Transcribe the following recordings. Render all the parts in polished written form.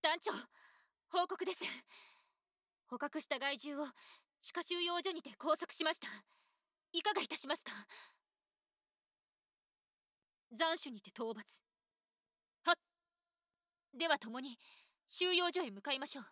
団長、報告です。捕獲した害獣を地下収容所にて拘束しました。いかがいたしますか？斬首にて討伐。はっ。では共に収容所へ向かいましょう。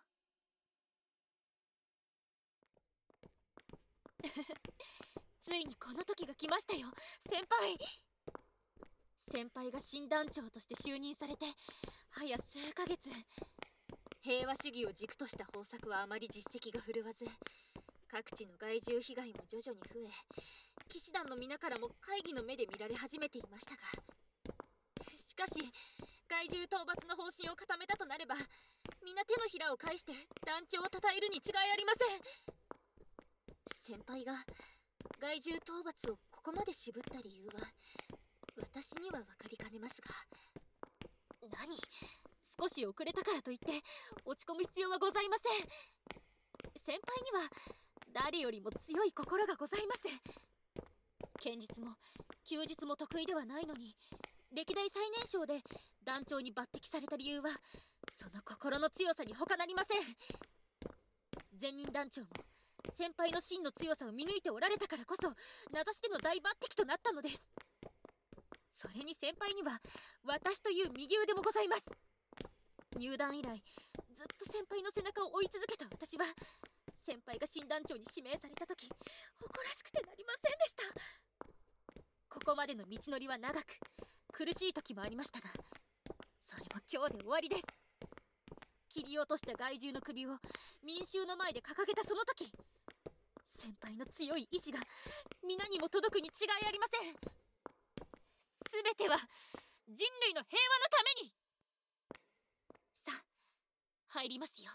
ついにこの時が来ましたよ、先輩。先輩が新団長として就任されて早数ヶ月。平和主義を軸とした方策はあまり実績が振るわず、各地の害獣被害も徐々に増え、騎士団の皆からも会議の目で見られ始めていましたが、しかし害獣討伐の方針を固めたとなれば、皆手のひらを返して団長を称えるに違いありません。先輩が害獣討伐をここまで渋った理由は私には分かりかねますが。何？少し遅れたからといって落ち込む必要はございません。先輩には誰よりも強い心がございます。剣術も弓術も得意ではないのに、歴代最年少で団長に抜擢された理由はその心の強さに他なりません。前任団長も先輩の真の強さを見抜いておられたからこそ名指しでの大抜擢となったのです。それに先輩には私という右腕もございます。入団以来ずっと先輩の背中を追い続けた私は、先輩が新団長に指名された時誇らしくてなりませんでした。ここまでの道のりは長く苦しい時もありましたが、それも今日で終わりです。切り落とした害獣の首を民衆の前で掲げたその時、先輩の強い意志が皆にも届くに違いありません。全ては人類の平和のために。さあ入りますよ。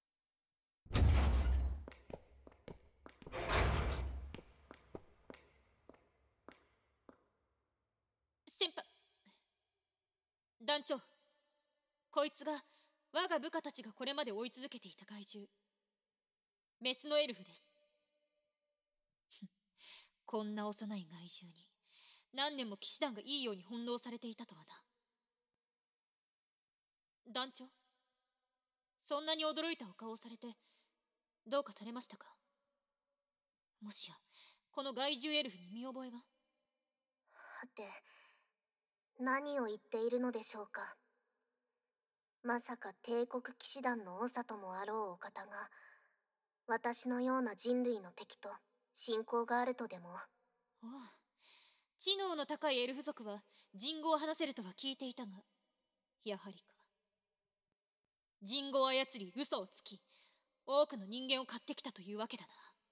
先輩、団長、こいつが我が部下たちがこれまで追い続けていた害獣、メスのエルフです。こんな幼い害獣に何年も騎士団がいいように翻弄されていたとはな。団長、そんなに驚いたお顔をされてどうかされましたか？もしやこの害獣エルフに見覚えが？ はて、何を言っているのでしょうか。まさか帝国騎士団の長ともあろうお方が、私のような人類の敵と親交があるとでも。 おう、知能の高いエルフ族は人語を話せるとは聞いていたが、やはりか。人語を操り嘘をつき、多くの人間を買ってきたというわけだな。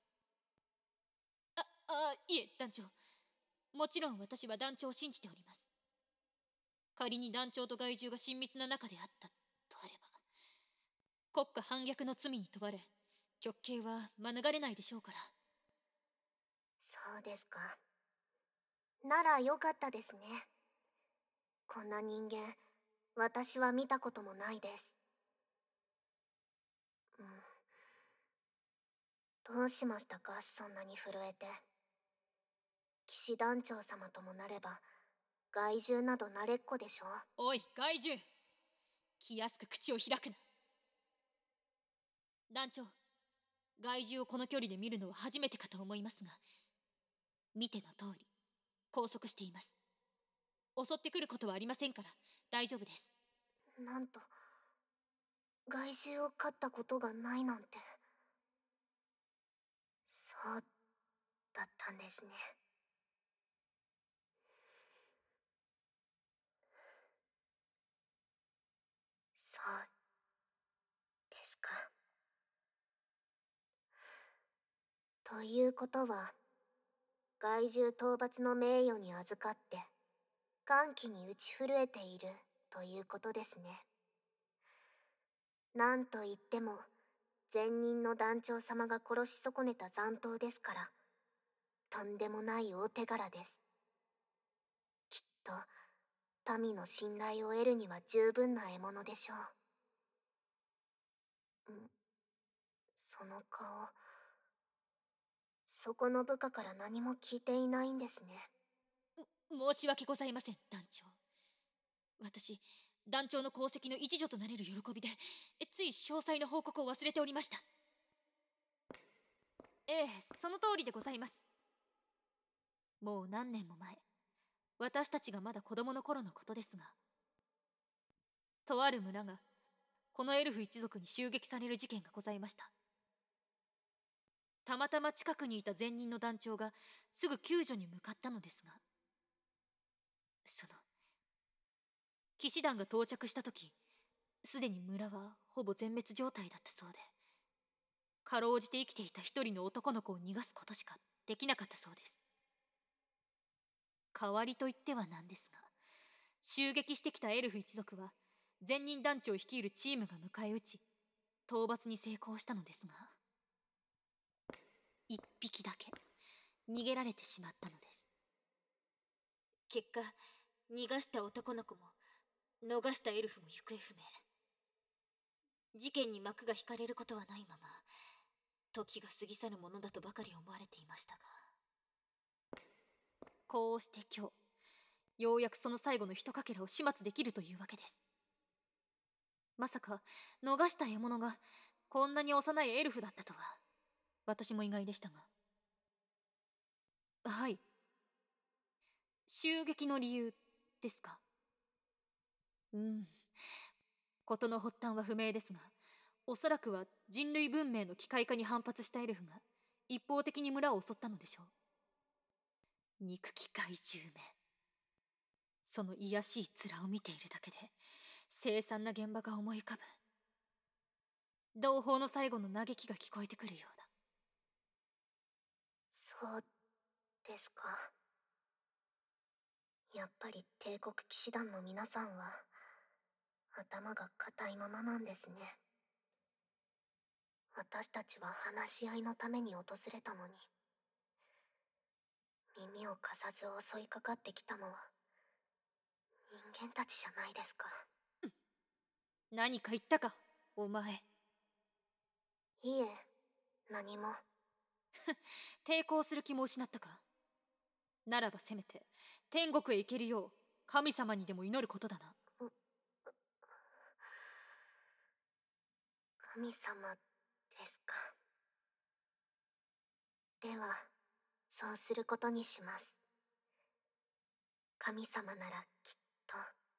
いえ団長、もちろん私は団長を信じております。仮に団長と害獣が親密な仲であったとあれば、国家反逆の罪に問われ極刑は免れないでしょうから。 そうですか。ならよかったですね。こんな人間、私は見たこともないです。どうしましたか、そんなに震えて。騎士団長様ともなれば害獣など慣れっこでしょ。 おい害獣、気安く口を開くな。団長、害獣をこの距離で見るのは初めてかと思いますが、見ての通り拘束しています。襲ってくることはありませんから大丈夫です。 なんと、害獣を飼ったことがないなんて。そうだったんですね。そうですか。ということは、害獣討伐の名誉に預かって歓喜に打ち震えているということですね。なんといっても前任の団長様が殺し損ねた残党ですから、とんでもない大手柄です。きっと民の信頼を得るには十分な獲物でしょう。その顔、そこの部下から何も聞いていないんですね。 申し訳ございません団長。私団長の功績の一助となれる喜びでつい詳細の報告を忘れておりました。ええ、その通りでございます。もう何年も前、私たちがまだ子供の頃のことですが、とある村がこのエルフ一族に襲撃される事件がございました。たまたま近くにいた前任の団長がすぐ救助に向かったのですが、その騎士団が到着した時、すでに村はほぼ全滅状態だったそうで、かろうじて生きていた一人の男の子を逃がすことしかできなかったそうです。代わりと言ってはなんですが、襲撃してきたエルフ一族は前任団長率いるチームが迎え撃ち、討伐に成功したのですが、一匹だけ逃げられてしまったのです。結果、逃がした男の子も逃したエルフも行方不明。事件に幕が引かれることはないまま、時が過ぎ去るものだとばかり思われていましたが、こうして今日、ようやくその最後の一かけらを始末できるというわけです。まさか逃した獲物がこんなに幼いエルフだったとは、私も意外でしたが。はい。襲撃の理由ですか。事の発端は不明ですが、おそらくは人類文明の機械化に反発したエルフが一方的に村を襲ったのでしょう。憎き怪獣め。その卑しい面を見ているだけで凄惨な現場が思い浮かぶ。同胞の最後の嘆きが聞こえてくるようだ。 そうですか。やっぱり帝国騎士団の皆さんは頭が固いままなんですね。私たちは話し合いのために訪れたのに、耳を貸さず襲いかかってきたのは人間たちじゃないですか。 何か言ったか、お前。 いえ、何も。 抵抗する気も失ったか。ならばせめて天国へ行けるよう神様にでも祈ることだな。 神様ですか。では、そうすることにします。神様ならきっと、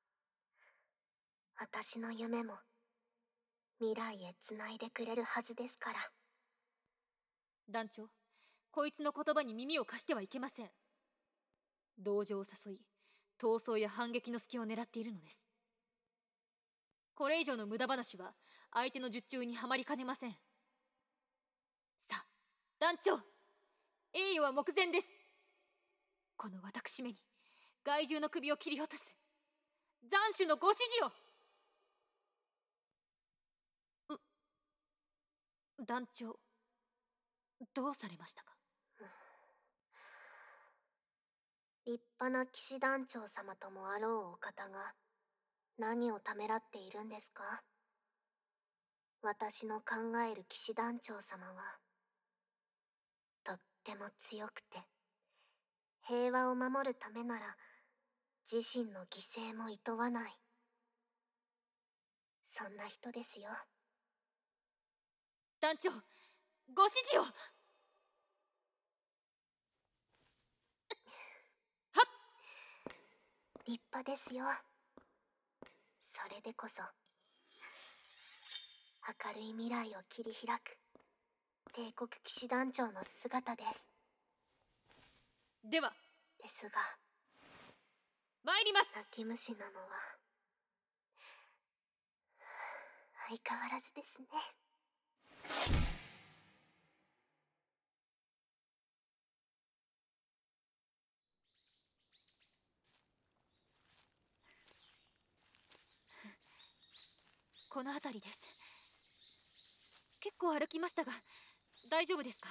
私の夢も未来へつないでくれるはずですから。 団長、こいつの言葉に耳を貸してはいけません。同情を誘い、闘争や反撃の隙を狙っているのです。これ以上の無駄話は相手の術中にはまりかねません。さあ、団長、栄誉は目前です。この私めに害獣の首を切り落とす斬首のご指示を。団長、どうされましたか。 立派な騎士団長様ともあろうお方が何をためらっているんですか。私の考える騎士団長様はとっても強くて、平和を守るためなら自身の犠牲も厭わない、そんな人ですよ。 団長、ご指示を。 立派ですよ。それでこそ明るい未来を切り開く帝国騎士団長の姿です。 ではですが、 参ります。 泣き虫なのは相変わらずですね。 この辺りです。結構歩きましたが大丈夫ですか。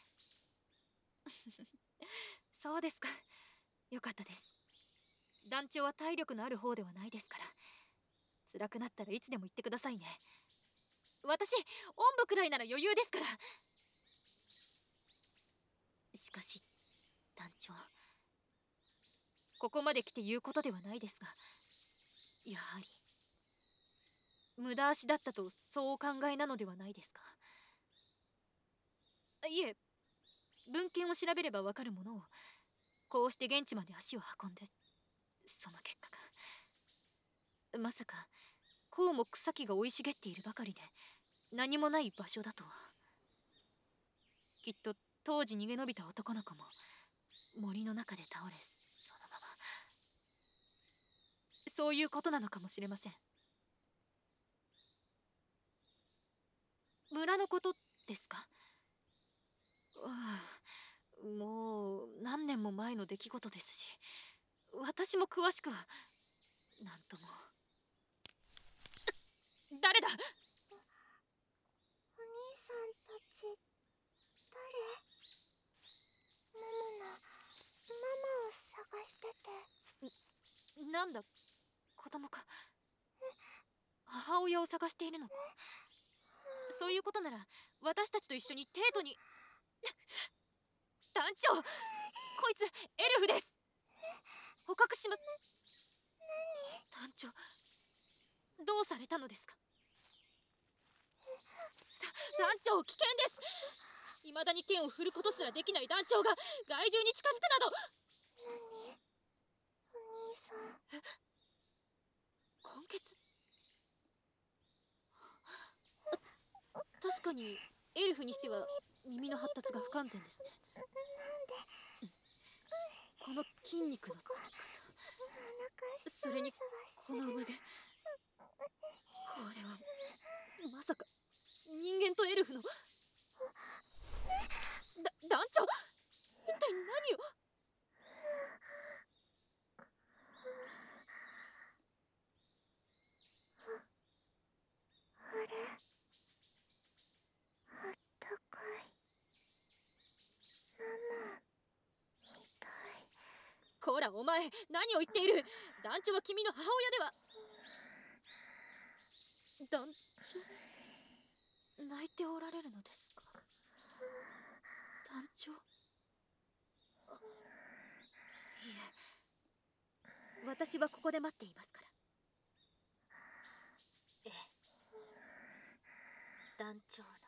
そうですか、よかったです。団長は体力のある方ではないですから、辛くなったらいつでも言ってくださいね。私、おんぶくらいなら余裕ですから。しかし団長、ここまで来て言うことではないですが、やはり無駄足だったとそうお考えなのではないですか？いえ、文献を調べればわかるものをこうして現地まで足を運んで、その結果がまさかこうも草木が生い茂っているばかりで何もない場所だとは。きっと当時逃げ延びた男の子も森の中で倒れ、そのままそういうことなのかもしれません。村のことですか？もう何年も前の出来事ですし、私も詳しくはなんとも。誰だ？ お兄さんたち誰？ママを探してて。 なんだ、子供か。母親を探しているのか。そういうことなら私たちと一緒にデートに。団長、こいつエルフです。捕獲します。団長、どうされたのですか？団長、危険です。未だに剣を振ることすらできない団長が害獣に近づくなど。 何？お兄さん。 根血。確かにエルフにしては耳の発達が不完全ですね。この筋肉のつき方、それにこの腕、これはまさか人間とエルフの。団長、一体何を。 あれ、あったかい。ママみたい。 こらお前、何を言っている。団長は君の母親では。団長、泣いておられるのですか？団長。いえ、私はここで待っていますから。ええ、団長の